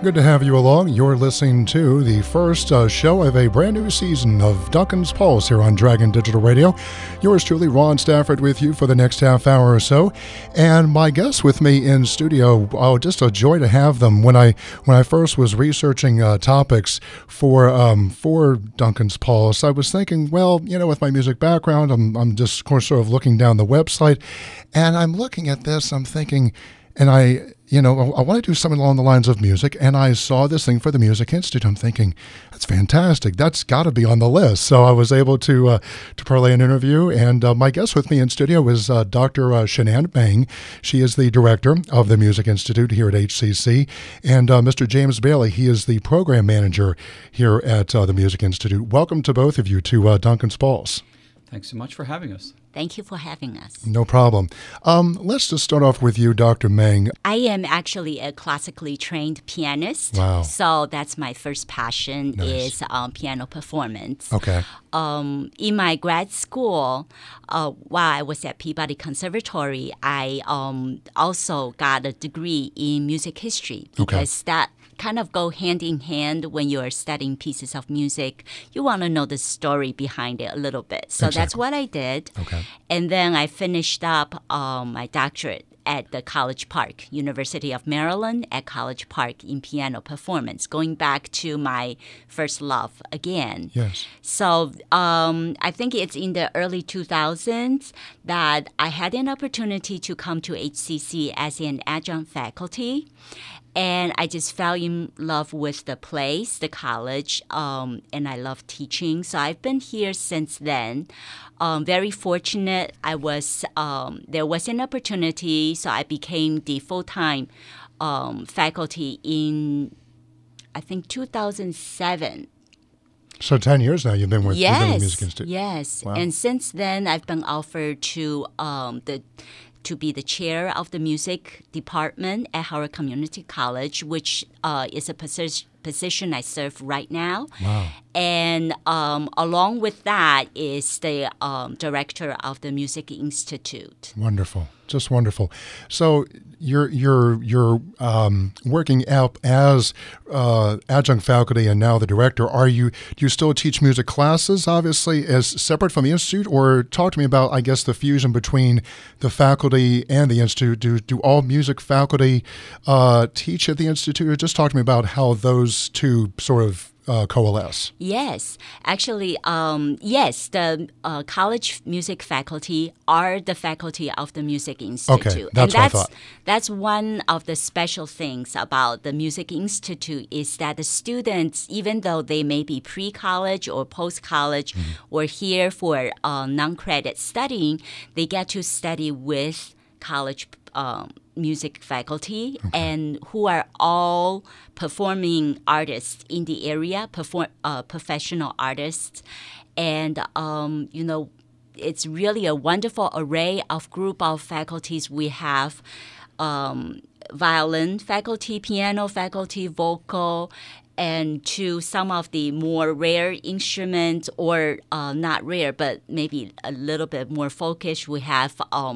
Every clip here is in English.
Good to have you along. You're listening to the first show of a brand new season of Duncan's Pulse here on Dragon Digital Radio. Yours truly, Ron Stafford, with you for the next half hour or so. And my guests with me in studio, just a joy to have them. When I first was researching topics for Duncan's Pulse, I was thinking, well, with my music background, I'm just sort of looking down the website, and I'm looking at this, I'm thinking, and I want to do something along the lines of music, and I saw this thing for the Music Institute. I'm thinking, that's fantastic. That's got to be on the list. So I was able to parlay an interview, and my guest with me in studio is Dr. Shanann Meng. She is the director of the Music Institute here at HCC, and Mr. James Bailey. He is the program manager here at the Music Institute. Welcome to both of you to Duncan's Pulse. Thanks so much for having us. Thank you for having us. No problem. Let's just start off with you, Dr. Meng. I am actually a classically trained pianist. Wow. So that's my first passion. Nice. Is piano performance. Okay. In my grad school, while I was at Peabody Conservatory, I also got a degree in music history because that kind of go hand in hand when you're studying pieces of music. You want to know the story behind it a little bit. So That's what I did. Okay. And then I finished up my doctorate at the College Park, University of Maryland at College Park in piano performance, going back to my first love again. Yes. So I think it's in the early 2000s that I had an opportunity to come to HCC as an adjunct faculty. And I just fell in love with the place, the college, and I love teaching. So I've been here since then. Very fortunate. There was an opportunity, so I became the full-time faculty in, I think, 2007. So 10 years now you've been with the Music Institute. Yes. Wow. And since then, I've been offered to be the chair of the music department at Howard Community College, which is a position I serve right now. Wow. And along with that is the director of the Music Institute. Wonderful. Just wonderful. So you're working out as adjunct faculty and now the director. Do you still teach music classes, obviously, as separate from the Institute? Or talk to me about, I guess, the fusion between the faculty and the Institute. Do all music faculty teach at the Institute? Or just talk to me about how those two sort of coalesce. Yes. Actually, yes, the college music faculty are the faculty of the Music Institute. Okay, that's what I thought. That's one of the special things about the Music Institute is that the students, even though they may be pre-college or post-college or here for non-credit studying, they get to study with college music faculty and who are all performing artists in the area, professional artists. And, it's really a wonderful array of group of faculties. We have violin faculty, piano faculty, vocal, and to some of the more rare instruments, or not rare, but maybe a little bit more focused, we have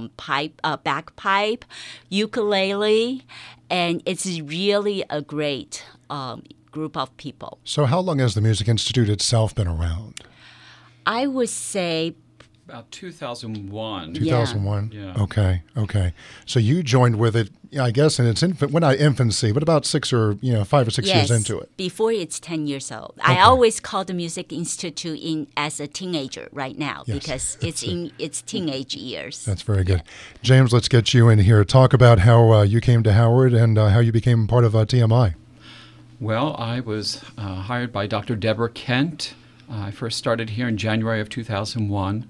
bagpipe, ukulele, and it's really a great group of people. So how long has the Music Institute itself been around? I would say about 2001. 2001? Yeah. Okay. So you joined with it, I guess, in its not infancy, but about 5 or 6 years into it. Before it's 10 years old. Okay. I always call the Music Institute as a teenager right now because it's in its teenage years. That's very good. James, let's get you in here. Talk about how you came to Howard and how you became part of TMI. Well, I was hired by Dr. Deborah Kent. I first started here in January of 2001.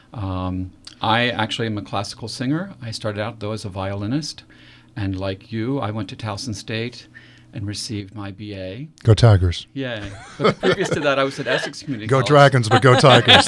I actually am a classical singer. I started out, though, as a violinist. And like you, I went to Towson State and received my BA. Go Tigers. Yeah. But previous to that, I was at Essex Community Go College. Dragons, but go Tigers.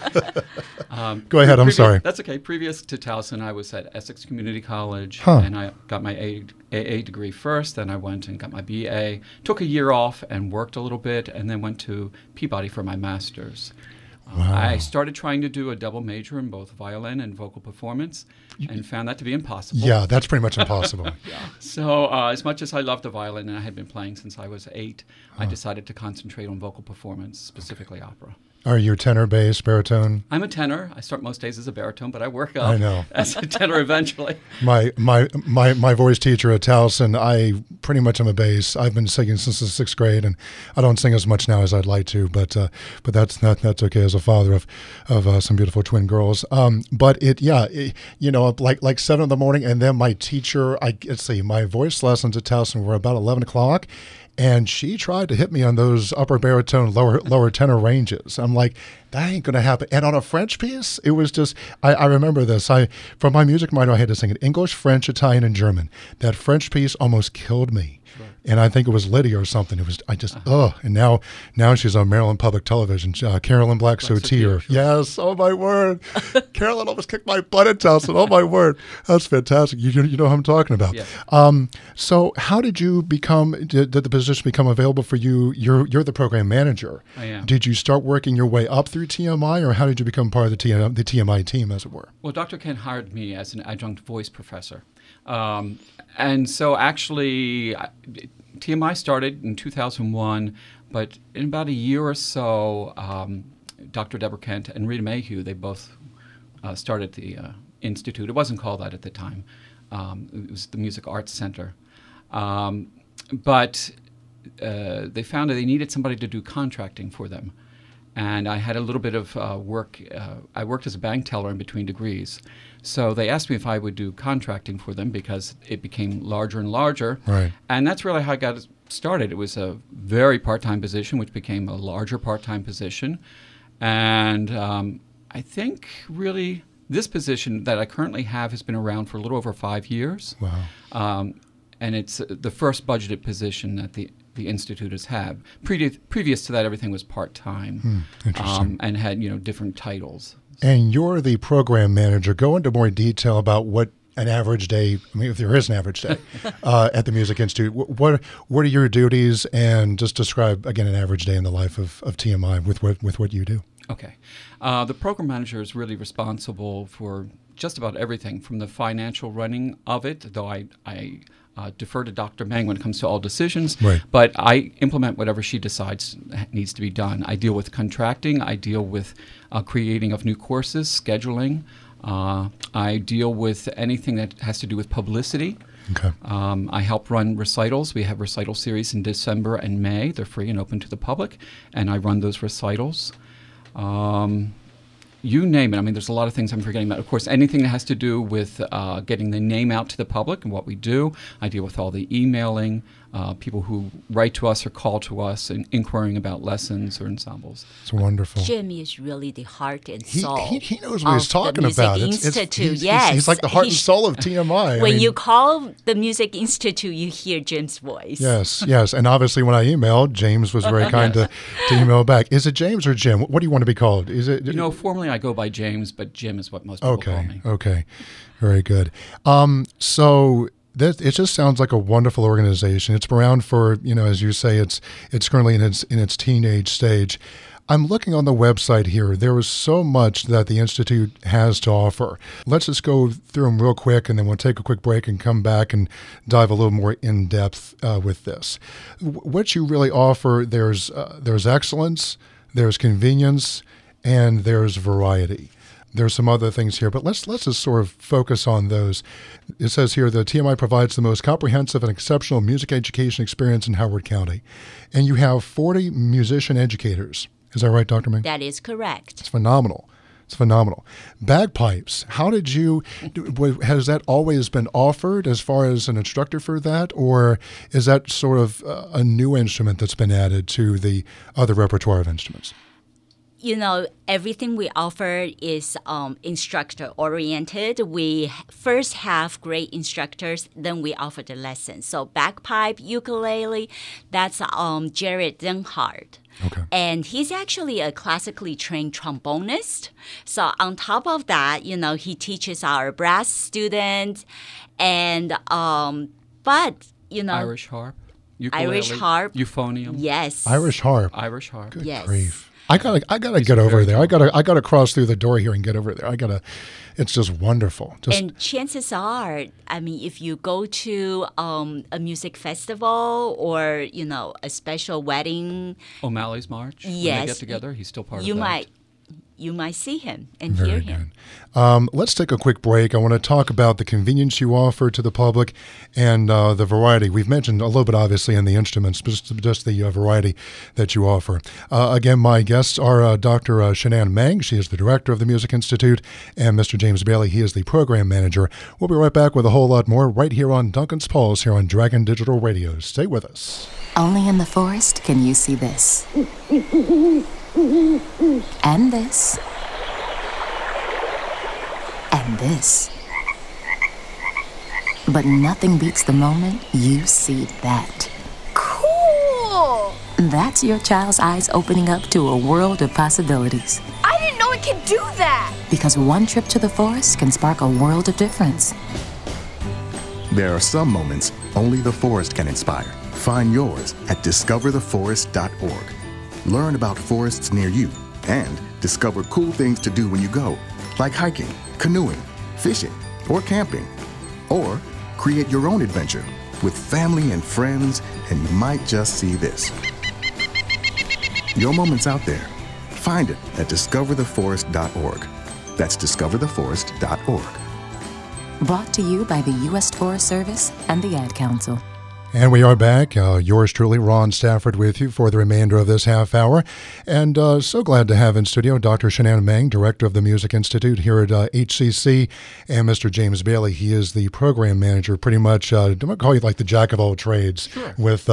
Go ahead, I'm sorry. That's okay. Previous to Towson, I was at Essex Community College, Huh. and I got my AA degree first. Then I went and got my BA, took a year off and worked a little bit, and then went to Peabody for my master's. Wow. I started trying to do a double major in both violin and vocal performance and found that to be impossible. Yeah, that's pretty much impossible. So as much as I loved the violin and I had been playing since I was 8, I decided to concentrate on vocal performance, specifically opera. Are you tenor, bass, baritone? I'm a tenor. I start most days as a baritone, but I work up I know. as a tenor eventually. My voice teacher at Towson, I pretty much am a bass. I've been singing since the 6th grade, and I don't sing as much now as I'd like to, but that's okay as a father of some beautiful twin girls. But like 7 in the morning, and then my teacher, my voice lessons at Towson were about 11 o'clock. And she tried to hit me on those upper baritone, lower tenor ranges. I'm like, that ain't going to happen. And on a French piece, it was just, I remember this. From my music minor, I had to sing in English, French, Italian, and German. That French piece almost killed me. Sure. And I think it was Lydia or something. It was, And now she's on Maryland Public Television. Carolyn Black Sotier. Sure. Yes, oh my word. Carolyn almost kicked my butt at Towson. Oh my word. That's fantastic. You know who I'm talking about. Yes. So how did you did the position become available for you? You're the program manager. I am. Did you start working your way up through TMI, or how did you become part of the TMI team, as it were? Well, Dr. Kent hired me as an adjunct voice professor. And so actually, TMI started in 2001, but in about a year or so, Dr. Deborah Kent and Rita Mayhew, they both started the Institute. It wasn't called that at the time. It was the Music Arts Center. But they found that they needed somebody to do contracting for them. And I had a little bit of work. I worked as a bank teller in between degrees. So they asked me if I would do contracting for them because it became larger and larger. Right. And that's really how I got started. It was a very part-time position, which became a larger part-time position. And I think really this position that I currently have has been around for a little over 5 years. Wow. And it's the first budgeted position that the Institute has had. Previous to that, everything was part-time. Interesting. And had different titles. And you're the program manager. Go into more detail about what an average day, if there is an average day, at the Music Institute. What are your duties? And just describe, again, an average day in the life of TMI with what you do. Okay. The program manager is really responsible for just about everything from the financial running of it, though I defer to Dr. Meng when it comes to all decisions, right. But I implement whatever she decides needs to be done. I deal with contracting. I deal with creating of new courses, scheduling. I deal with anything that has to do with publicity. Okay. I help run recitals. We have recital series in December and May. They're free and open to the public, and I run those recitals. You name it. I mean, there's a lot of things I'm forgetting about. Of course, anything that has to do with getting the name out to the public and what we do. I deal with all the emailing, people who write to us or call to us and inquiring about lessons or ensembles. It's wonderful. Jim is really the heart and soul. He knows what he's talking about. He's like the heart and soul of TMI. When you call the Music Institute, you hear Jim's voice. Yes. And obviously when I emailed, James was very kind to email back. Is it James or Jim? What do you want to be called? Is it? Formally I go by James, but Jim is what most people call me. Okay. Very good. So it just sounds like a wonderful organization. It's been around for, as you say, it's currently in its teenage stage. I'm looking on the website here. There is so much that the Institute has to offer. Let's just go through them real quick, and then we'll take a quick break and come back and dive a little more in depth with this. What you really offer, there's excellence, there's convenience, and there's variety. There's some other things here, but let's just sort of focus on those. It says here, the TMI provides the most comprehensive and exceptional music education experience in Howard County. And you have 40 musician educators. Is that right, Dr. Meng? That is correct. It's phenomenal. Bagpipes, has that always been offered as far as an instructor for that, or is that sort of a new instrument that's been added to the other repertoire of instruments? Everything we offer is instructor-oriented. We first have great instructors, then we offer the lessons. So bagpipe, ukulele, that's Jared Denhart. Okay. And he's actually a classically trained trombonist. So on top of that, he teaches our brass students and, Irish harp. Irish harp. Euphonium. Yes. Irish harp. Irish harp. Good Yes. grief. I gotta get over there. I gotta cross through the door here and get over there. It's just wonderful. And chances are, I mean, if you go to a music festival or, a special wedding, O'Malley's March. Yes. When they get together, he's still part of that. You might see him and Very hear good. him. Let's take a quick break. I want to talk about the convenience you offer to the public and the variety. We've mentioned a little bit, obviously, in the instruments, but just the variety that you offer. Again, my guests are Dr. Shanann Meng. She is the director of the Music Institute, and Mr. James Bailey. He is the program manager. We'll be right back with a whole lot more right here on Duncan's Pulse here on Dragon Digital Radio. Stay with us. Only in the forest can you see this. And this. And this. But nothing beats the moment you see that. Cool! That's your child's eyes opening up to a world of possibilities. I didn't know it could do that! Because one trip to the forest can spark a world of difference. There are some moments only the forest can inspire. Find yours at discovertheforest.org. Learn about forests near you and discover cool things to do when you go, like hiking, canoeing, fishing, or camping. Or create your own adventure with family and friends, and you might just see this. Your moment's out there. Find it at discovertheforest.org. That's discovertheforest.org. Brought to you by the U.S. Forest Service and the Ad Council. And we are back. Yours truly, Ron Stafford, with you for the remainder of this half hour. And so glad to have in studio Dr. Shanann Meng, director of the Music Institute here at HCC, and Mr. James Bailey. He is the program manager, pretty much, I'm going to call you like the jack of all trades. Sure. with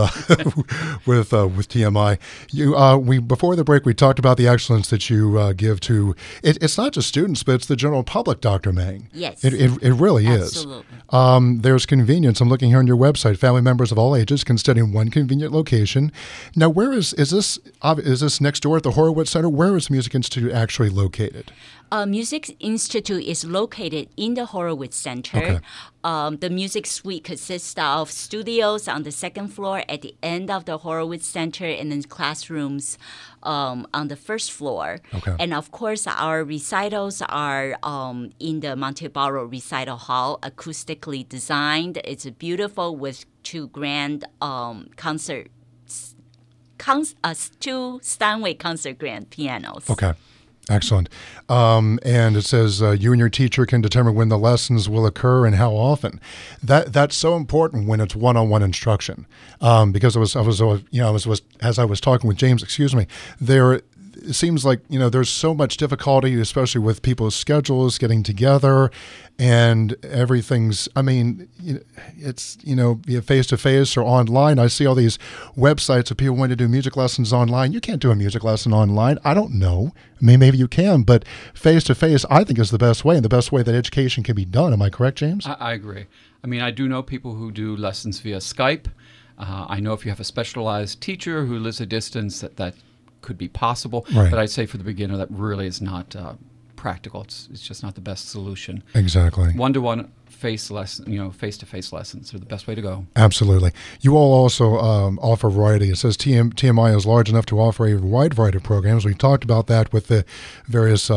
TMI. Before the break, we talked about the excellence that you give to, it's not just students, but it's the general public, Dr. Meng. Yes. It really Absolutely. is. There's convenience. I'm looking here on your website. Family members of all ages can study in one convenient location. Now, where is this next door at the Horowitz Center? Where is the Music Institute actually located? Music Institute is located in the Horowitz Center. Okay. The music suite consists of studios on the second floor at the end of the Horowitz Center, and then classrooms on the first floor. Okay. And of course, our recitals are in the Montebello Recital Hall, acoustically designed. It's beautiful with two grand two Steinway concert grand pianos. Okay. Excellent. And it says you and your teacher can determine when the lessons will occur and how often. That's so important when it's one-on-one instruction. Because as I was talking with James, it seems like, there's so much difficulty, especially with people's schedules getting together and everything's, it's, face-to-face or online. I see all these websites of people wanting to do music lessons online. You can't do a music lesson online. I don't know. Maybe you can, but face-to-face, I think, is the best way, and the best way that education can be done. Am I correct, James? I agree. I do know people who do lessons via Skype. I know if you have a specialized teacher who lives a distance, that could be possible. Right. But I'd say for the beginner, that really is not practical. It's just not the best solution. Exactly. One-to-one face-to-face lessons are the best way to go. Absolutely. You all also offer variety. It says TMI is large enough to offer a wide variety of programs. We talked about that with the various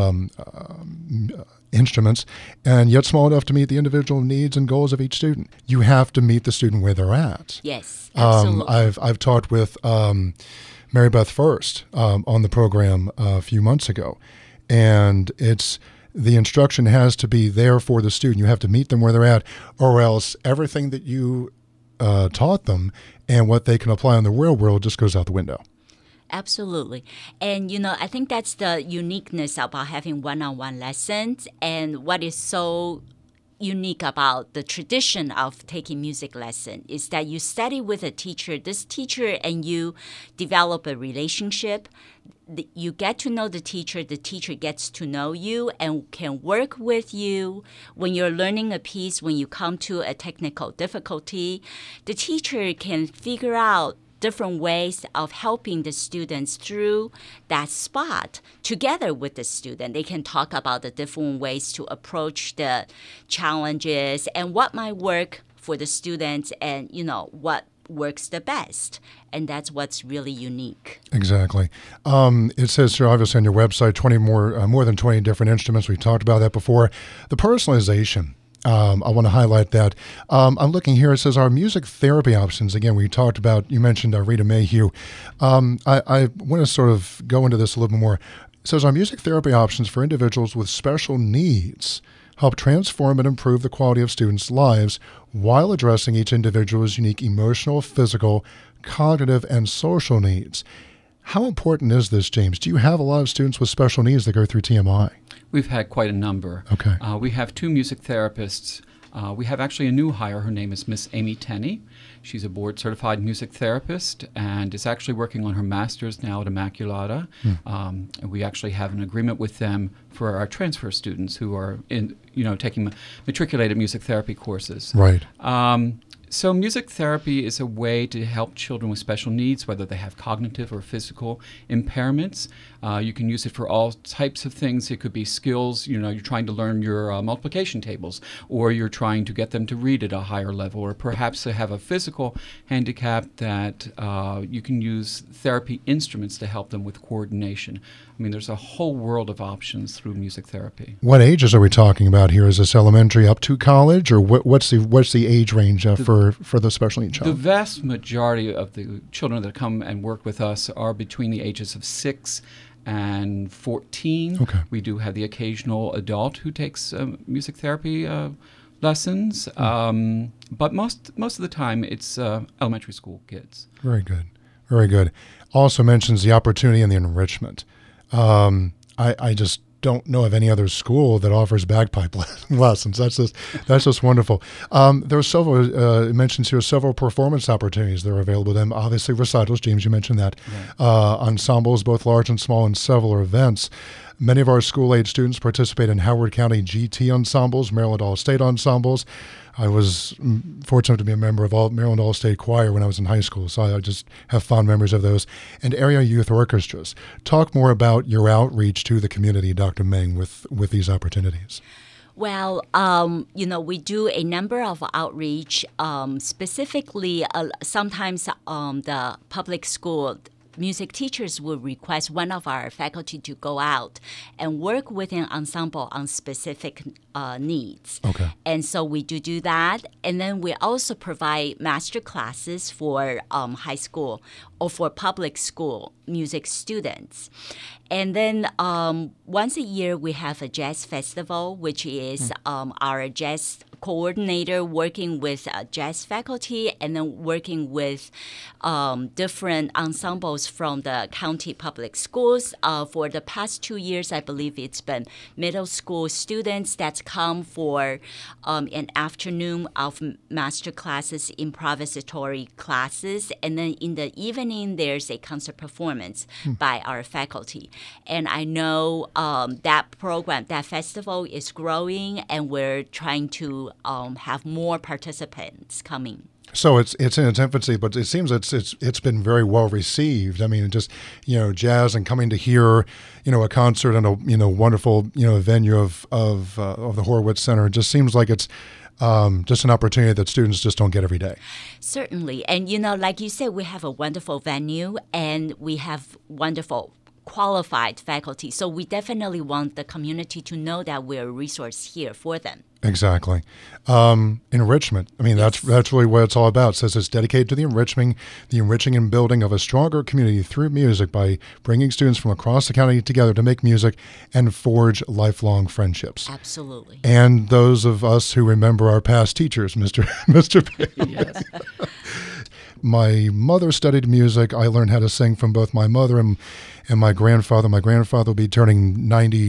instruments, and yet small enough to meet the individual needs and goals of each student. You have to meet the student where they're at. Yes, absolutely. I've talked with Mary Beth First on the program a few months ago, and the instruction has to be there for the student. You have to meet them where they're at, or else everything that you taught them and what they can apply in the real world just goes out the window. Absolutely. And, I think that's the uniqueness about having one-on-one lessons, and what is so unique about the tradition of taking music lesson is that you study with a teacher, this teacher, and you develop a relationship. You get to know the teacher gets to know you and can work with you. When you're learning a piece, when you come to a technical difficulty, the teacher can figure out different ways of helping the students through that spot together with the student. They can talk about the different ways to approach the challenges and what might work for the students, and what works the best. And that's what's really unique. Exactly. It says here, obviously, on your website, more than 20 different instruments. We've talked about that before. The personalization. I want to highlight that. I'm looking here. It says our music therapy options. Again, we talked about, you mentioned Rita Mayhew. I want to sort of go into this a little bit more. It says our music therapy options for individuals with special needs help transform and improve the quality of students' lives while addressing each individual's unique emotional, physical, cognitive, and social needs. How important is this, James? Do you have a lot of students with special needs that go through TMI? We've had quite a number. Okay. We have 2 music therapists. We have actually a new hire. Her name is Miss Amy Tenney. She's a board-certified music therapist and is actually working on her master's now at Immaculata. We actually have an agreement with them for our transfer students who are taking matriculated music therapy courses. Right. So music therapy is a way to help children with special needs, whether they have cognitive or physical impairments. You can use it for all types of things. It could be skills, you're trying to learn your multiplication tables, or you're trying to get them to read at a higher level, or perhaps they have a physical handicap that you can use therapy instruments to help them with coordination. I mean, there's a whole world of options through music therapy. What ages are we talking about here? Is this elementary up to college, or what's the age range for the special needs child? The vast majority of the children that come and work with us are between the ages of 6 and 14. Okay. We do have the occasional adult who takes music therapy lessons, but most of the time it's elementary school kids. Very good. Very good. Also mentions the opportunity and the enrichment. I just don't know of any other school that offers bagpipe lessons. That's just wonderful. There are several, it mentions here several performance opportunities that are available to them. Obviously recitals, James, you mentioned that. Right. Ensembles, both large and small, and several events. Many of our school-age students participate in Howard County GT ensembles, Maryland All-State ensembles. I was fortunate to be a member of Maryland All-State Choir when I was in high school, so I just have fond memories of those. And area youth orchestras. Talk more about your outreach to the community, Dr. Meng, with these opportunities. Well, we do a number of outreach, specifically sometimes the public school music teachers will request one of our faculty to go out and work with an ensemble on specific needs. Okay. And so we do that. And then we also provide master classes for high school or for public school music students. And then once a year, we have a jazz festival, which is our jazz coordinator working with jazz faculty and then working with different ensembles from the county public schools. For the past 2 years, I believe it's been middle school students that come for an afternoon of master classes, improvisatory classes, and then in the evening, there's a concert performance by our faculty. And I know that program, that festival is growing, and we're trying to have more participants coming. So it's in its infancy, but it seems it's been very well received. I mean, just jazz and coming to hear a concert in a wonderful venue of the Horowitz Center. It just seems like it's just an opportunity that students just don't get every day. Certainly, and like you said, we have a wonderful venue and we have wonderful qualified faculty. So we definitely want the community to know that we're a resource here for them. Exactly. Enrichment. I mean, that's really what it's all about. It says it's dedicated to the enriching and building of a stronger community through music by bringing students from across the county together to make music and forge lifelong friendships. Absolutely. And those of us who remember our past teachers, Mr. Bailey. Yes. My mother studied music. I learned how to sing from both my mother and my grandfather. My grandfather will be turning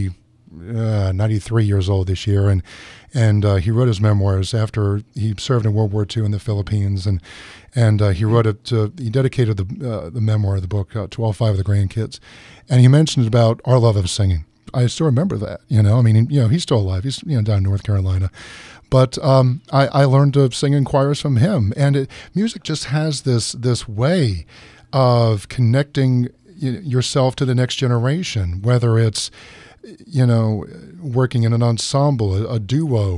93 years old this year, and he wrote his memoirs after he served in World War II in the Philippines, and he wrote it. He dedicated the memoir of the book to all 5 of the grandkids, and he mentioned about our love of singing. I still remember that. I mean, he's still alive. He's down in North Carolina. But I learned to sing in choirs from him, and music just has this way of connecting yourself to the next generation, whether it's working in an ensemble, a duo,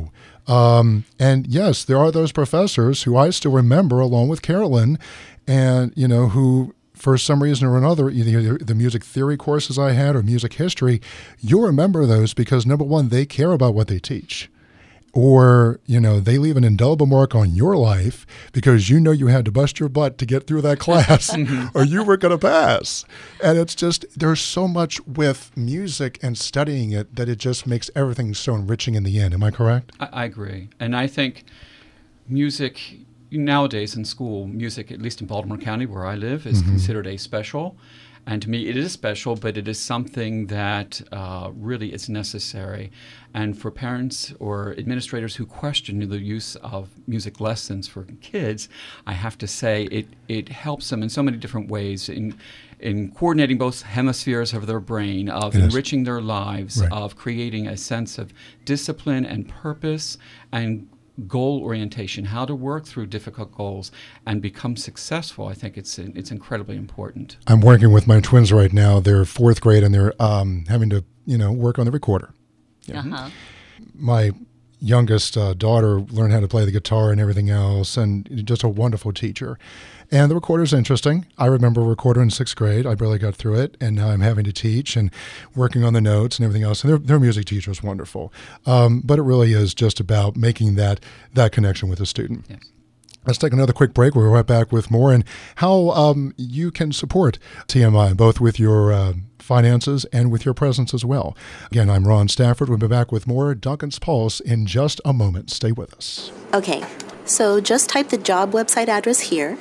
And yes, there are those professors who I still remember, along with Carolyn, and who, for some reason or another, either the music theory courses I had or music history, you'll remember those because, number one, they care about what they teach. Or, they leave an indelible mark on your life because you had to bust your butt to get through that class or you were going to pass. And it's just, there's so much with music and studying it that it just makes everything so enriching in the end. Am I correct? I agree. And I think music, nowadays in school, music, at least in Baltimore County where I live, is considered a special. And to me, it is special, but it is something that really is necessary. And for parents or administrators who question the use of music lessons for kids, I have to say it helps them in so many different ways in coordinating both hemispheres of their brain, of enriching their lives, right. of creating a sense of discipline and purpose and goal orientation, how to work through difficult goals and become successful. I think it's incredibly important. I'm working with my twins right now. They're fourth grade and they're having to, work on the recorder. Yeah. Uh-huh. My youngest daughter learned how to play the guitar and everything else, and just a wonderful teacher. And the recorder's interesting. I remember a recorder in sixth grade. I barely got through it, and now I'm having to teach and working on the notes and everything else. And their music teacher is wonderful. But it really is just about making that connection with the student. Yes. Let's take another quick break. We'll be right back with more and how you can support TMI, both with your finances and with your presence as well. Again, I'm Ron Stafford. We'll be back with more Duncan's Pulse in just a moment. Stay with us. Okay, so just type the job website address here.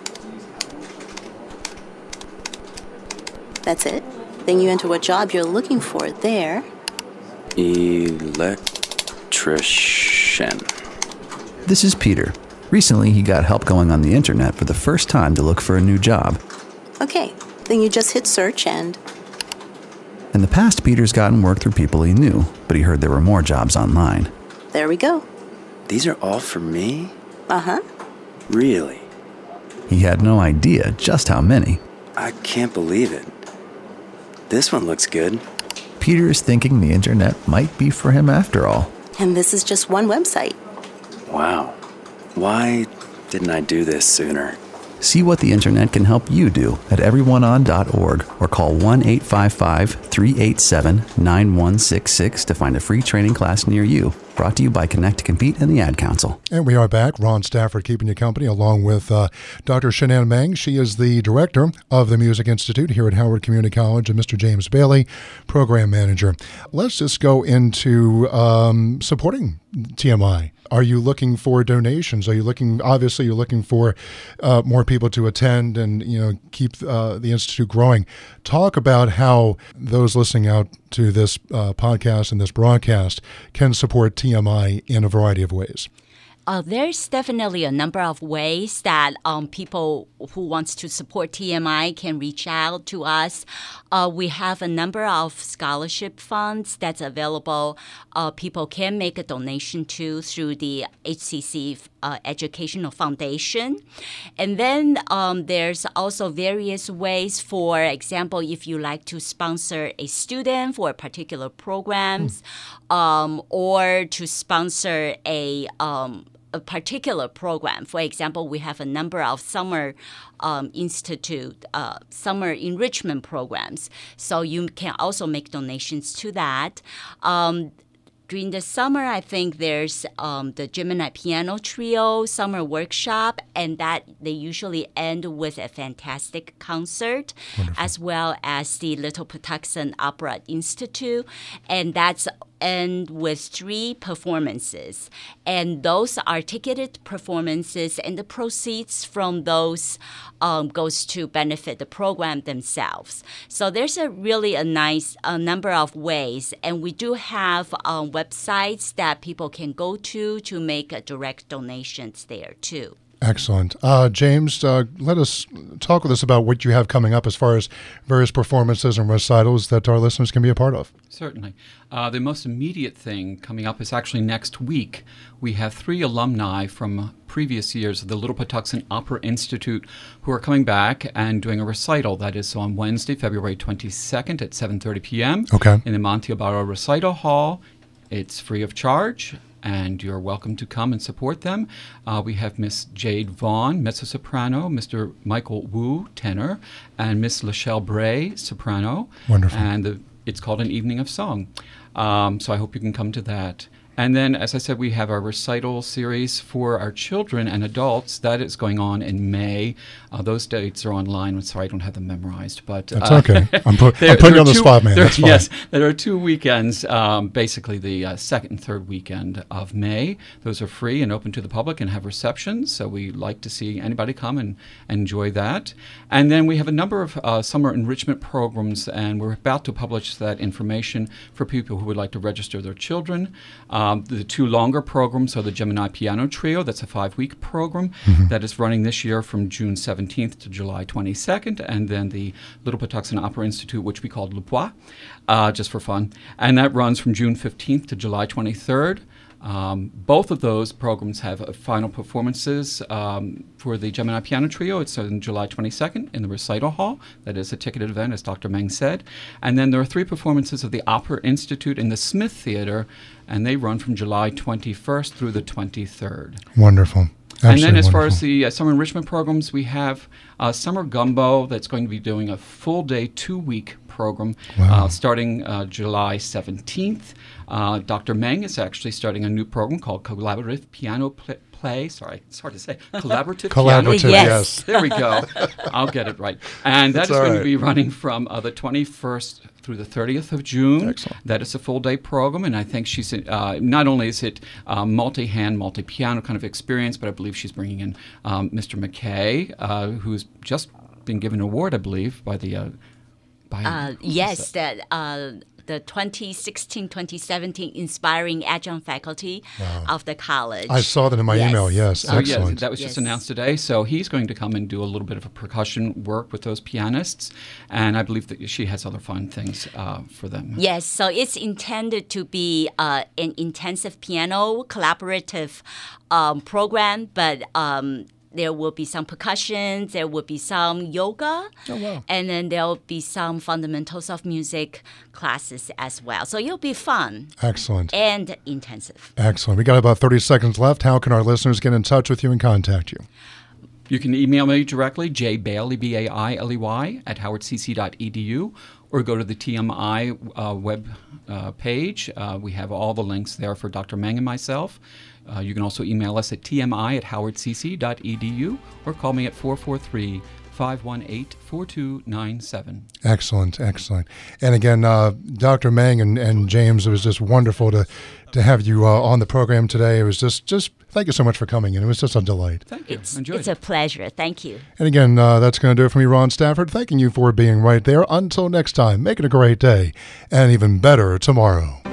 That's it. Then you enter what job you're looking for there. Electrician. This is Peter. Recently, he got help going on the internet for the first time to look for a new job. Okay, then you just hit search and... In the past, Peter's gotten work through people he knew, but he heard there were more jobs online. There we go. These are all for me? Uh-huh. Really? He had no idea just how many. I can't believe it. This one looks good. Peter is thinking the internet might be for him after all. And this is just one website. Wow. Why didn't I do this sooner? See what the internet can help you do at everyoneon.org or call 1-855-387-9166 to find a free training class near you. Brought to you by Connect to Compete and the Ad Council. And we are back. Ron Stafford keeping you company along with Dr. Shanann Meng. She is the director of the Music Institute here at Howard Community College, and Mr. James Bailey, program manager. Let's just go into supporting TMI. Are you looking for donations? Obviously you're looking for more people to attend and, keep the Institute growing. Talk about how those listening out to this podcast and this broadcast can support TMI in a variety of ways. There's definitely a number of ways that people who wants to support TMI can reach out to us. We have a number of scholarship funds that's available. People can make a donation to through the HCC Educational Foundation. And then there's also various ways. For example, if you like to sponsor a student for particular programs or to sponsor a particular program. For example, we have a number of summer institute, summer enrichment programs. So you can also make donations to that. During the summer, I think there's the Gemini Piano Trio summer workshop, and that they usually end with a fantastic concert. Wonderful. As well as the Little Patuxent Opera Institute, and that's end with 3 performances. And those are ticketed performances, and the proceeds from those goes to benefit the program themselves. So there's a nice number of ways, and we do have websites that people can go to make direct donations there too. Excellent. James, let us talk with us about what you have coming up as far as various performances and recitals that our listeners can be a part of. Certainly. The most immediate thing coming up is actually next week. We have 3 alumni from previous years of the Little Patuxent Opera Institute who are coming back and doing a recital. That is on Wednesday, February 22nd at 7:30 p.m. Okay. in the Monte Ibarra Recital Hall. It's free of charge. and you're welcome to come and support them. We have Miss Jade Vaughn, mezzo-soprano, Mr. Michael Wu, tenor, and Miss Lachelle Bray, soprano. Wonderful. And it's called An Evening of Song. So I hope you can come to that. And then, as I said, we have our recital series for our children and adults. That is going on in May. Those dates are online. I'm sorry, I don't have them memorized. But that's okay. I'm putting you on the spot, man. That's fine. Yes, there are 2 weekends, basically the second and third weekend of May. Those are free and open to the public and have receptions. So we like to see anybody come and enjoy that. And then we have a number of summer enrichment programs, and we're about to publish that information for people who would like to register their children. The 2 longer programs are the Gemini Piano Trio. That's a 5-week program that is running this year from June 17th to July 22nd. And then the Little Patuxent Opera Institute, which we called Le Pois, just for fun. And that runs from June 15th to July 23rd. Both of those programs have final performances. For the Gemini Piano Trio, it's on July 22nd in the Recital Hall. That is a ticketed event, as Dr. Meng said. And then there are 3 performances of the Opera Institute in the Smith Theater, and they run from July 21st through the 23rd. Wonderful. Absolutely and then as far wonderful. as the summer enrichment programs, we have Summer Gumbo that's going to be doing a full-day 2-week program starting July 17th. Dr. Meng is actually starting a new program called Collaborative Piano Play. Sorry, it's hard to say. Collaborative piano. Yes. There we go. I'll get it right. And that is going to be running from the 21st through the 30th of June. Excellent. That is a full-day program, and I think she's not only is it multi-hand, multi-piano kind of experience, but I believe she's bringing in Mr. McKay, who's just been given an award, I believe, by the yes, the 2016-2017 Inspiring Adjunct Faculty of the college. I saw that in my email, yes. So excellent. that was just announced today. So he's going to come and do a little bit of a percussion work with those pianists, and I believe that she has other fun things for them. Yes, so it's intended to be an intensive piano collaborative program, but there will be some percussion, there will be some yoga, and then there will be some fundamentals of music classes as well. So it'll be fun. Excellent. And intensive. Excellent. We got about 30 seconds left. How can our listeners get in touch with you and contact you? You can email me directly, jbailey, B-A-I-L-E-Y, at howardcc.edu, or go to the TMI web page. We have all the links there for Dr. Meng and myself. You can also email us at tmi@howardcc.edu or call me at 443-518-4297. Excellent, excellent. And again, Dr. Meng and James, it was just wonderful to have you on the program today. It was just thank you so much for coming in. It was just a delight. Thank you. It's a pleasure. Thank you. And again, that's going to do it for me, Ron Stafford. Thanking you for being right there. Until next time, make it a great day and even better tomorrow.